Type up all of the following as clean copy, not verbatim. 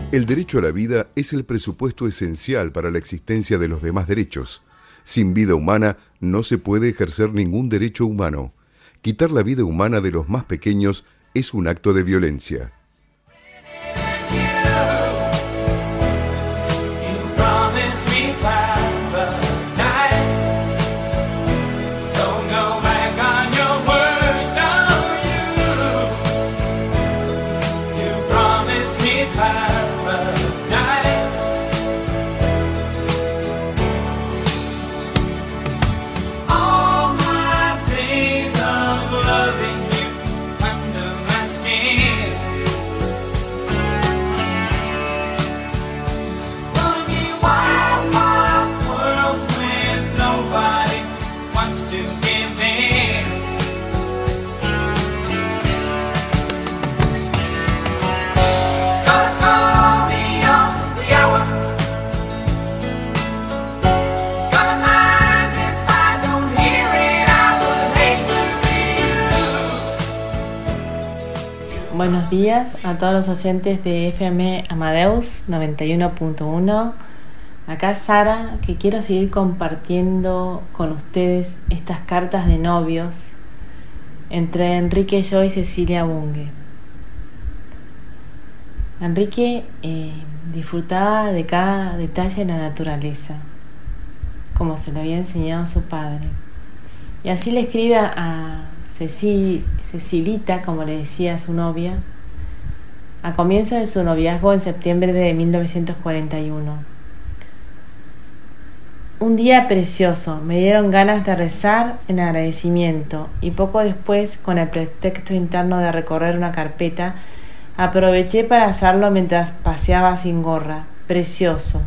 El derecho a la vida es el presupuesto esencial para la existencia de los demás derechos. Sin vida humana no se puede ejercer ningún derecho humano. Quitar la vida humana de los más pequeños es un acto de violencia. Buenos días a todos los oyentes de FM Amadeus 91.1. Acá Sara, que quiero seguir compartiendo con ustedes estas cartas de novios entre Enrique Yo y Cecilia Bunge. Enrique disfrutaba de cada detalle de la naturaleza, como se lo había enseñado su padre. Y así le escribe a Cecilita, como le decía a su novia, a comienzo de su noviazgo en septiembre de 1941. Un día precioso, me dieron ganas de rezar en agradecimiento y poco después, con el pretexto interno de recorrer una carpeta, aproveché para hacerlo mientras paseaba sin gorra. Precioso.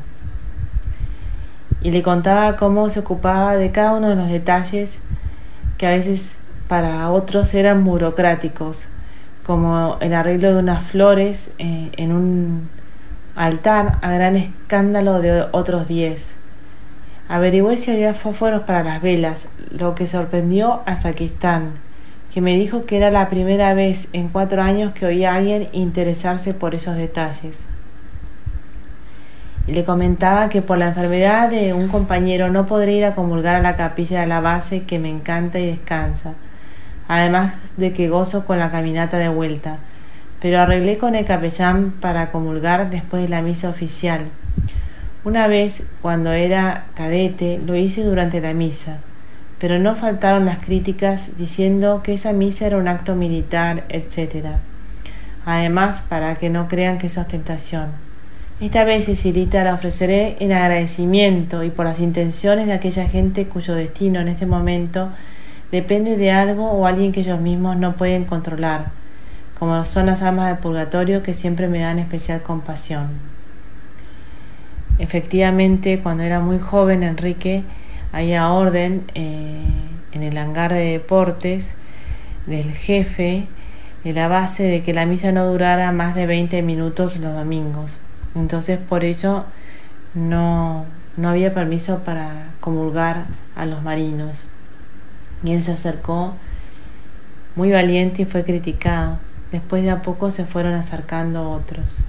Y le contaba cómo se ocupaba de cada uno de los detalles que a veces para otros eran burocráticos, como el arreglo de unas flores en un altar a gran escándalo de otros 10. Averigüé si había fósforos para las velas, lo que sorprendió a Saquistán, que me dijo que era la primera vez en 4 años que oía a alguien interesarse por esos detalles. Y le comentaba que por la enfermedad de un compañero no podré ir a comulgar a la capilla de la base, que me encanta y descansa, además de que gozo con la caminata de vuelta, pero arreglé con el capellán para comulgar después de la misa oficial. Una vez, cuando era cadete, lo hice durante la misa, pero no faltaron las críticas diciendo que esa misa era un acto militar, etc. Además, para que no crean que es ostentación. Esta vez, Cecilita, la ofreceré en agradecimiento y por las intenciones de aquella gente cuyo destino en este momento depende de algo o alguien que ellos mismos no pueden controlar, como son las almas del purgatorio, que siempre me dan especial compasión. Efectivamente, cuando era muy joven, Enrique había orden en el hangar de deportes del jefe de la base de que la misa no durara más de 20 minutos los domingos. Entonces, por ello no había permiso para comulgar a los marinos. Y él se acercó muy valiente y fue criticado. Después de a poco se fueron acercando otros.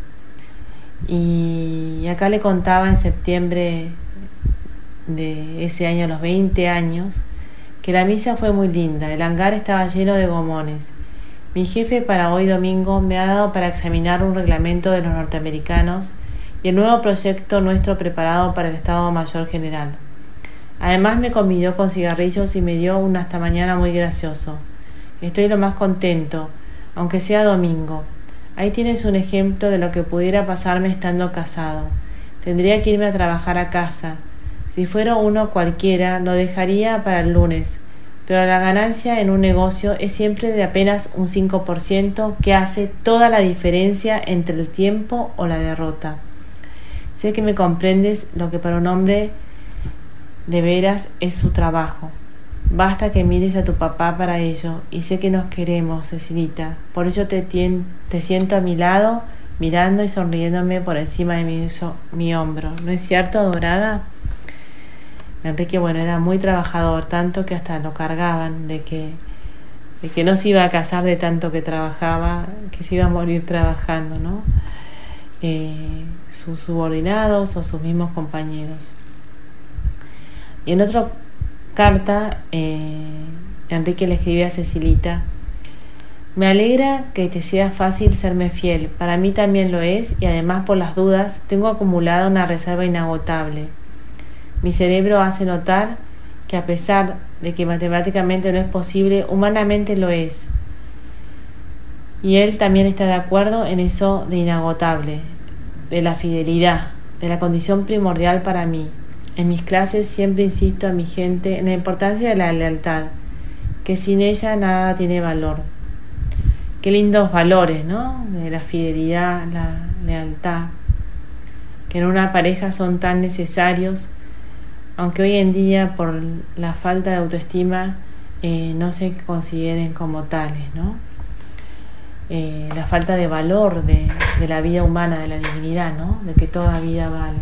Y acá le contaba en septiembre de ese año, a los 20 años, que la misa fue muy linda. El hangar estaba lleno de gomones. Mi jefe para hoy domingo me ha dado para examinar un reglamento de los norteamericanos y el nuevo proyecto nuestro preparado para el Estado Mayor General. Además me convidó con cigarrillos y me dio un hasta mañana muy gracioso. Estoy lo más contento, aunque sea domingo. Ahí tienes un ejemplo de lo que pudiera pasarme estando casado. Tendría que irme a trabajar a casa. Si fuera uno cualquiera, lo dejaría para el lunes, pero la ganancia en un negocio es siempre de apenas un 5%, que hace toda la diferencia entre el tiempo o la derrota. Sé que me comprendes lo que para un hombre de veras es su trabajo. Basta que mires a tu papá para ello, y sé que nos queremos, Cecilita. Por ello te siento a mi lado, mirando y sonriéndome por encima de mi hombro. ¿No es cierto, adorada? Enrique, era muy trabajador, tanto que hasta lo cargaban de que no se iba a casar de tanto que trabajaba, que se iba a morir trabajando, ¿no? sus subordinados o sus mismos compañeros. Y en otra carta, Enrique le escribe a Cecilita: me alegra que te sea fácil serme fiel, para mí también lo es, y además por las dudas tengo acumulada una reserva inagotable. Mi cerebro hace notar que a pesar de que matemáticamente no es posible, humanamente lo es. Y él también está de acuerdo en eso de inagotable, de la fidelidad, de la condición primordial para mí. En mis clases siempre insisto a mi gente en la importancia de la lealtad, que sin ella nada tiene valor. Qué lindos valores, ¿no? De la fidelidad, la lealtad, que en una pareja son tan necesarios, aunque hoy en día por la falta de autoestima no se consideren como tales, ¿no? La falta de valor de la vida humana, de la dignidad, ¿no? De que toda vida vale.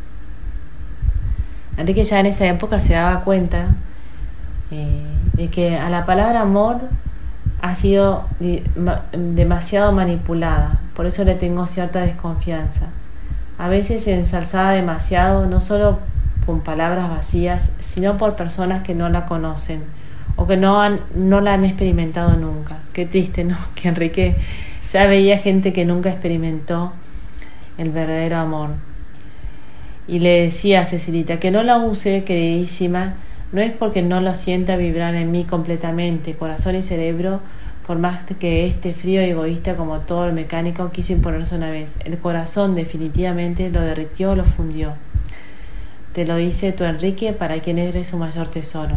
Enrique ya en esa época se daba cuenta de que a la palabra amor ha sido demasiado manipulada, por eso le tengo cierta desconfianza. A veces ensalzada demasiado, no solo con palabras vacías, sino por personas que no la conocen o que no la han experimentado nunca. Qué triste, ¿no? Que Enrique ya veía gente que nunca experimentó el verdadero amor. Y le decía a Cecilita que no la use, queridísima, no es porque no lo sienta vibrar en mí completamente, corazón y cerebro, por más que este frío y egoísta como todo el mecánico quiso imponerse una vez. El corazón definitivamente lo derritió, lo fundió. Te lo dice tu Enrique, para quien eres su mayor tesoro.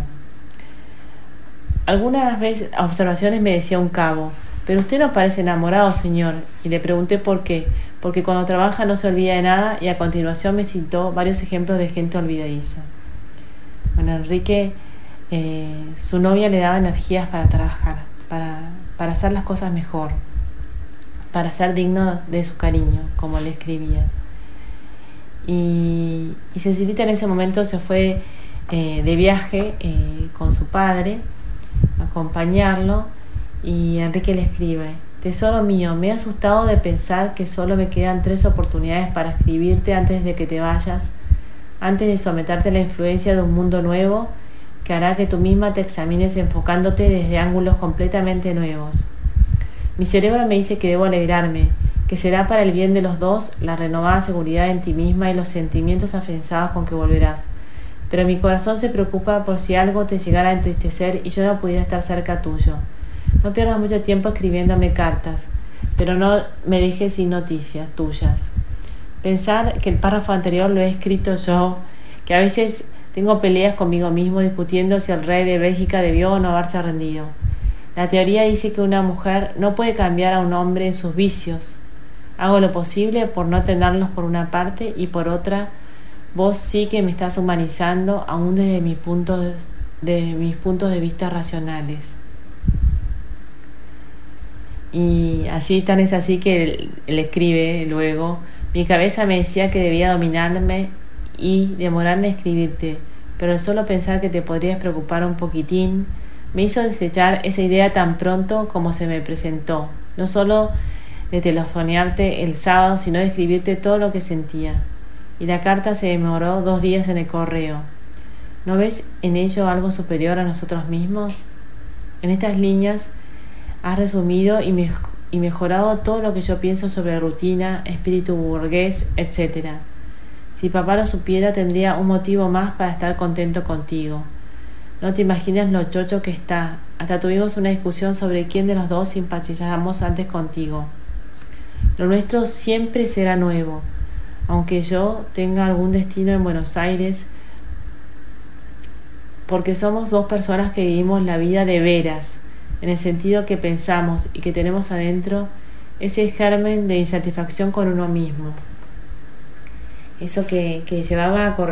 Algunas veces observaciones me decía un cabo: pero usted no parece enamorado, señor. Y le pregunté por qué. Porque cuando trabaja no se olvida de nada, y a continuación me citó varios ejemplos de gente olvidadiza. Bueno, Enrique, su novia le daba energías para trabajar, para hacer las cosas mejor, para ser digno de su cariño, como le escribía. Y Cecilita en ese momento se fue de viaje con su padre a acompañarlo, y Enrique le escribe: tesoro mío, me he asustado de pensar que solo me quedan 3 oportunidades para escribirte antes de que te vayas, antes de someterte a la influencia de un mundo nuevo que hará que tú misma te examines enfocándote desde ángulos completamente nuevos. Mi cerebro me dice que debo alegrarme, que será para el bien de los dos la renovada seguridad en ti misma y los sentimientos afianzados con que volverás. Pero mi corazón se preocupa por si algo te llegara a entristecer y yo no pudiera estar cerca tuyo. No pierdas mucho tiempo escribiéndome cartas, pero no me dejes sin noticias tuyas. Pensar que el párrafo anterior lo he escrito yo, que a veces tengo peleas conmigo mismo discutiendo si el rey de Bélgica debió o no haberse rendido. La teoría dice que una mujer no puede cambiar a un hombre en sus vicios. Hago lo posible por no tenerlos por una parte, y por otra, vos sí que me estás humanizando aún desde mis puntos de vista racionales. Y así tan es así que él escribe luego: mi cabeza me decía que debía dominarme y demorarme a escribirte, pero solo pensar que te podrías preocupar un poquitín me hizo desechar esa idea tan pronto como se me presentó, no solo de telefonearte el sábado, sino de escribirte todo lo que sentía. Y la carta se demoró 2 días en el correo. ¿No ves en ello algo superior a nosotros mismos? En estas líneas has resumido y mejorado todo lo que yo pienso sobre rutina, espíritu burgués, etc. Si papá lo supiera, tendría un motivo más para estar contento contigo. No te imaginas lo chocho que está. Hasta tuvimos una discusión sobre quién de los dos simpatizamos antes contigo. Lo nuestro siempre será nuevo, aunque yo tenga algún destino en Buenos Aires, porque somos 2 personas que vivimos la vida de veras, en el sentido que pensamos y que tenemos adentro ese germen de insatisfacción con uno mismo. Eso que llevaba a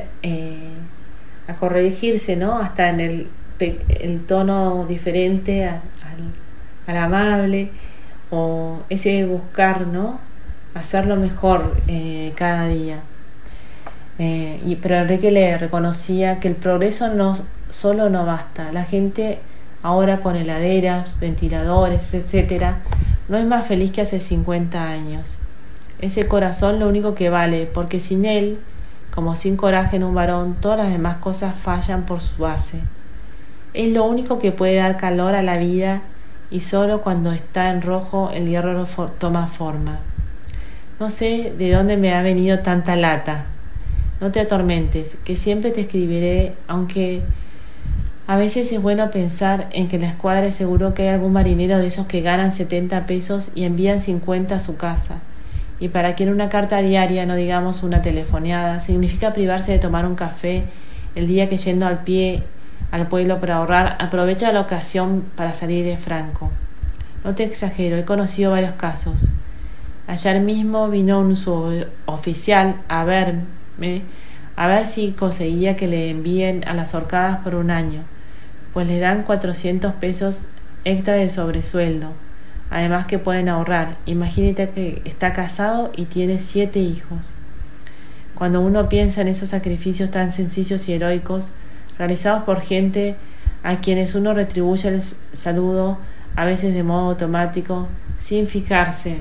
corregirse, ¿no? Hasta en el tono diferente al amable, o ese buscar, ¿no? Hacerlo mejor cada día. Pero Enrique le reconocía que el progreso solo no basta. La gente ahora con heladeras, ventiladores, etcétera, no es más feliz que hace 50 años. Ese corazón lo único que vale, porque sin él, como sin coraje en un varón, todas las demás cosas fallan por su base. Es lo único que puede dar calor a la vida y solo cuando está en rojo el hierro toma forma. No sé de dónde me ha venido tanta lata. No te atormentes, que siempre te escribiré, aunque a veces es bueno pensar en que en la escuadra es seguro que hay algún marinero de esos que ganan 70 pesos y envían 50 a su casa. Y para quien una carta diaria, no digamos una telefoneada, significa privarse de tomar un café el día que yendo al pie al pueblo para ahorrar, aprovecha la ocasión para salir de franco. No te exagero, he conocido varios casos. Ayer mismo vino un suboficial a verme, a ver si conseguía que le envíen a las horcadas por un año, pues le dan 400 pesos extra de sobresueldo. Además que pueden ahorrar. Imagínate que está casado y tiene 7 hijos. Cuando uno piensa en esos sacrificios tan sencillos y heroicos, realizados por gente a quienes uno retribuye el saludo, a veces de modo automático, sin fijarse.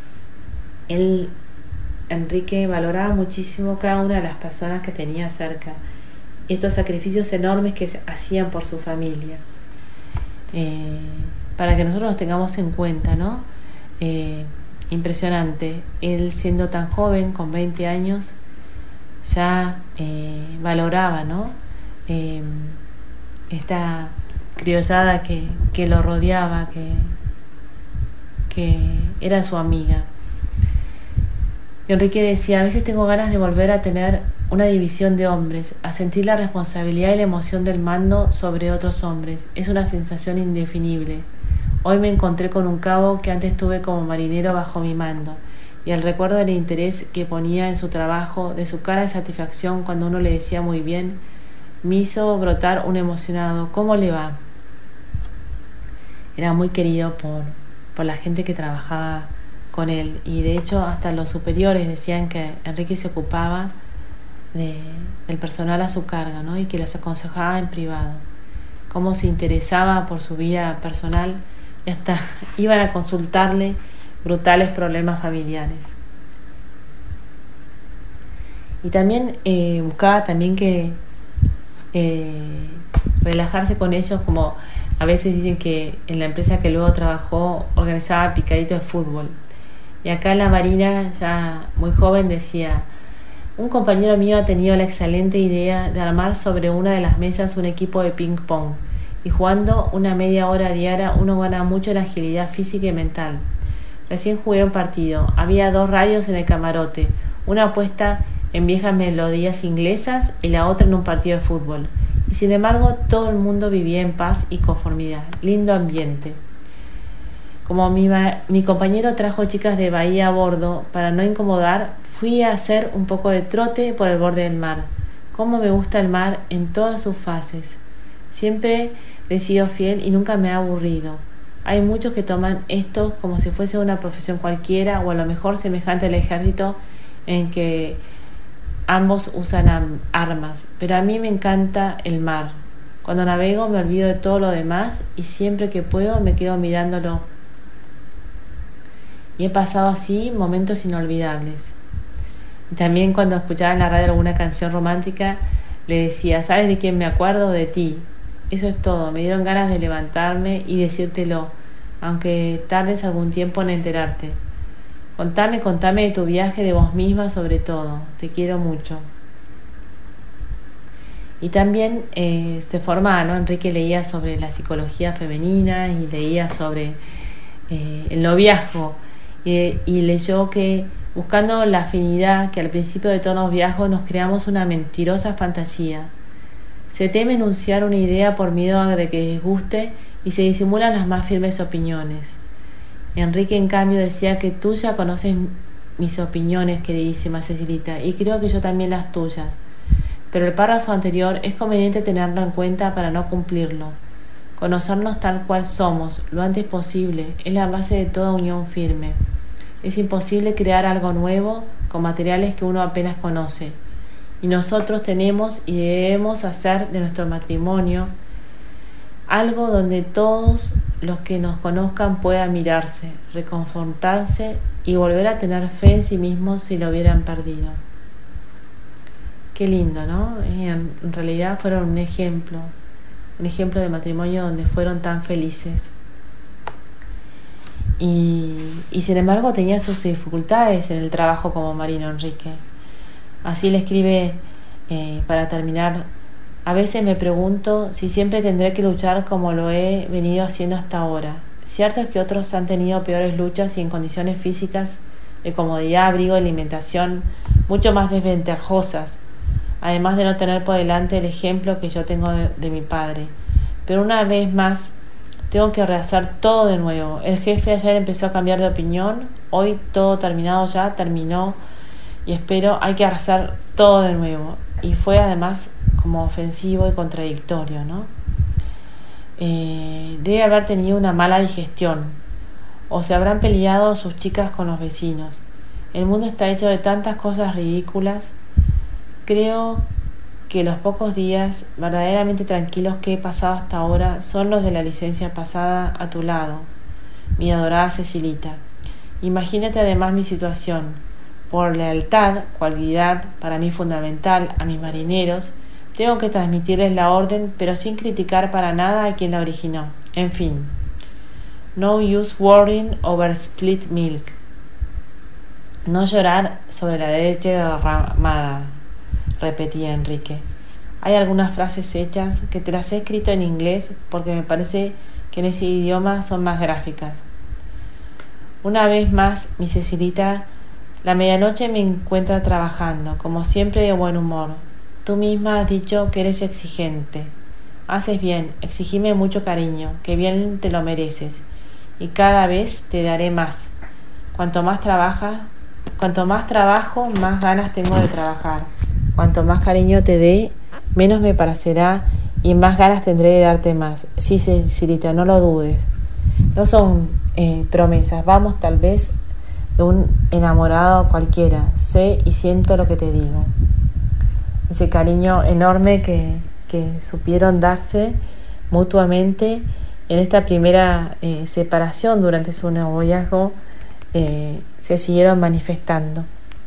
Enrique valoraba muchísimo cada una de las personas que tenía cerca, estos sacrificios enormes que hacían por su familia. Para que nosotros los tengamos en cuenta, ¿no? Impresionante. Él, siendo tan joven, con 20 años, ya valoraba, ¿no? Esta criollada que lo rodeaba, que era su amiga. Enrique decía: a veces tengo ganas de volver a tener una división de hombres, a sentir la responsabilidad y la emoción del mando sobre otros hombres. Es una sensación indefinible. Hoy me encontré con un cabo que antes tuve como marinero bajo mi mando, y el recuerdo del interés que ponía en su trabajo, de su cara de satisfacción cuando uno le decía muy bien, me hizo brotar un emocionado ¿cómo le va? Era muy querido por la gente que trabajaba con él, y de hecho hasta los superiores decían que Enrique se ocupaba del personal a su cargo, ¿no? Y que les aconsejaba en privado, cómo se interesaba por su vida personal, y hasta iban a consultarle brutales problemas familiares. Y también buscaba también que relajarse con ellos, como a veces dicen que en la empresa que luego trabajó organizaba picaditos de fútbol. Y acá en la Marina, ya muy joven, decía: un compañero mío ha tenido la excelente idea de armar sobre una de las mesas un equipo de ping pong, y jugando una media hora diaria uno gana mucho en agilidad física y mental. Recién jugué un partido, había 2 radios en el camarote, una puesta en viejas melodías inglesas y la otra en un partido de fútbol, y sin embargo todo el mundo vivía en paz y conformidad, lindo ambiente. Como mi compañero trajo chicas de Bahía a bordo, para no incomodar, fui a hacer un poco de trote por el borde del mar. Cómo me gusta el mar en todas sus fases. Siempre he sido fiel y nunca me ha aburrido. Hay muchos que toman esto como si fuese una profesión cualquiera, o a lo mejor semejante al ejército, en que ambos usan armas, pero a mí me encanta el mar. Cuando navego me olvido de todo lo demás y siempre que puedo me quedo mirándolo. Y he pasado así momentos inolvidables. Y también cuando escuchaba en la radio alguna canción romántica, le decía: ¿sabes de quién me acuerdo? De ti. Eso es todo. Me dieron ganas de levantarme y decírtelo, aunque tardes algún tiempo en enterarte. Contame de tu viaje, de vos misma sobre todo. Te quiero mucho. Y también se formaba, ¿no? Enrique leía sobre la psicología femenina y leía sobre el noviazgo. Y leyó que, buscando la afinidad, que al principio de todos los noviazgos nos creamos una mentirosa fantasía. Se teme enunciar una idea por miedo a de que disguste y se disimulan las más firmes opiniones. Enrique, en cambio, decía que tú ya conoces mis opiniones, queridísima Cecilita, y creo que yo también las tuyas. Pero el párrafo anterior es conveniente tenerlo en cuenta para no cumplirlo. Conocernos tal cual somos, lo antes posible, es la base de toda unión firme. Es imposible crear algo nuevo con materiales que uno apenas conoce. Y nosotros tenemos y debemos hacer de nuestro matrimonio algo donde todos los que nos conozcan puedan mirarse, reconfortarse y volver a tener fe en sí mismos si lo hubieran perdido. Qué lindo, ¿no? En realidad fueron un ejemplo de matrimonio donde fueron tan felices. Y sin embargo tenía sus dificultades en el trabajo como marino Enrique. Así le escribe para terminar: a veces me pregunto si siempre tendré que luchar como lo he venido haciendo hasta ahora. Cierto es que otros han tenido peores luchas y en condiciones físicas de comodidad, abrigo y alimentación mucho más desventajosas, además de no tener por delante el ejemplo que yo tengo de mi padre. Pero una vez más tengo que rehacer todo de nuevo. El jefe ayer empezó a cambiar de opinión, hoy todo terminado ya, terminó y espero hay que hacer todo de nuevo. Y fue además como ofensivo y contradictorio, ¿no? Debe haber tenido una mala digestión o se habrán peleado sus chicas con los vecinos. El mundo está hecho de tantas cosas ridículas. Creo que los pocos días verdaderamente tranquilos que he pasado hasta ahora son los de la licencia pasada a tu lado, mi adorada Cecilita. Imagínate además mi situación. Por lealtad, cualidad para mí fundamental a mis marineros, tengo que transmitirles la orden, pero sin criticar para nada a quien la originó. En fin, no use worrying over split milk. No llorar sobre la leche derramada, repetía Enrique. Hay algunas frases hechas que te las he escrito en inglés porque me parece que en ese idioma son más gráficas. Una vez más, mi Cecilita, la medianoche me encuentra trabajando, como siempre de buen humor. Tú misma has dicho que eres exigente. Haces bien, exigime mucho cariño, que bien te lo mereces, y cada vez te daré más. Cuanto más trabajo, más ganas tengo de trabajar. Cuanto más cariño te dé, menos me parecerá y más ganas tendré de darte más. Sí, Cecilita, no lo dudes. No son promesas, vamos tal vez de un enamorado cualquiera. Sé y siento lo que te digo. Ese cariño enorme que supieron darse mutuamente en esta primera separación durante su noviazgo, se siguieron manifestando.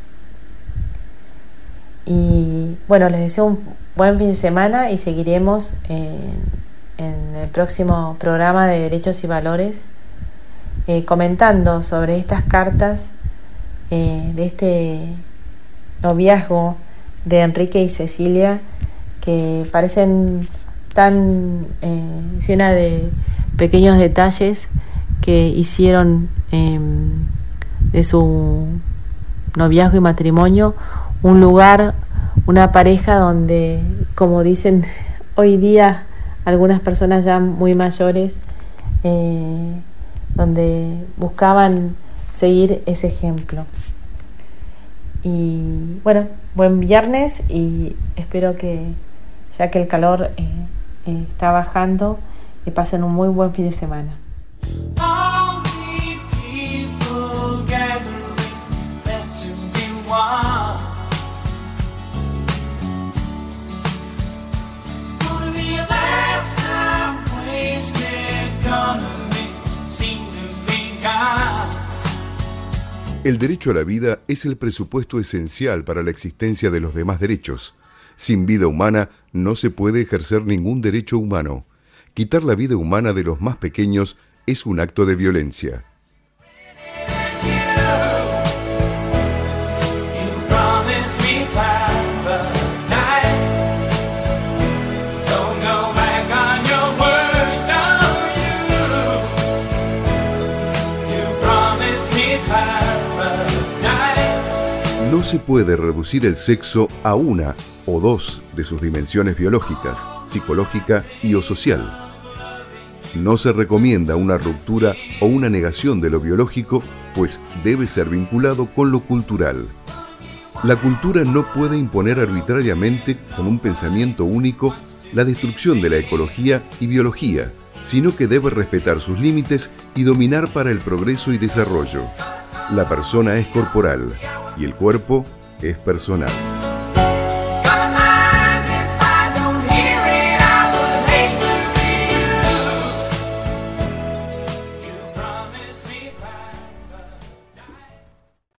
Y bueno, les deseo un buen fin de semana y seguiremos en el próximo programa de Derechos y Valores comentando sobre estas cartas de este noviazgo de Enrique y Cecilia, que parecen tan llenas de pequeños detalles que hicieron de su noviazgo y matrimonio un lugar, una pareja donde, como dicen hoy día algunas personas ya muy mayores, donde buscaban seguir ese ejemplo. Y bueno, buen viernes y espero que, ya que el calor está bajando, que pasen un muy buen fin de semana. El derecho a la vida es el presupuesto esencial para la existencia de los demás derechos. Sin vida humana no se puede ejercer ningún derecho humano. Quitar la vida humana de los más pequeños es un acto de violencia. No se puede reducir el sexo a una o dos de sus dimensiones biológicas, psicológica y o social. No se recomienda una ruptura o una negación de lo biológico, pues debe ser vinculado con lo cultural. La cultura no puede imponer arbitrariamente, con un pensamiento único, la destrucción de la ecología y biología, sino que debe respetar sus límites y dominar para el progreso y desarrollo. La persona es corporal y el cuerpo es personal.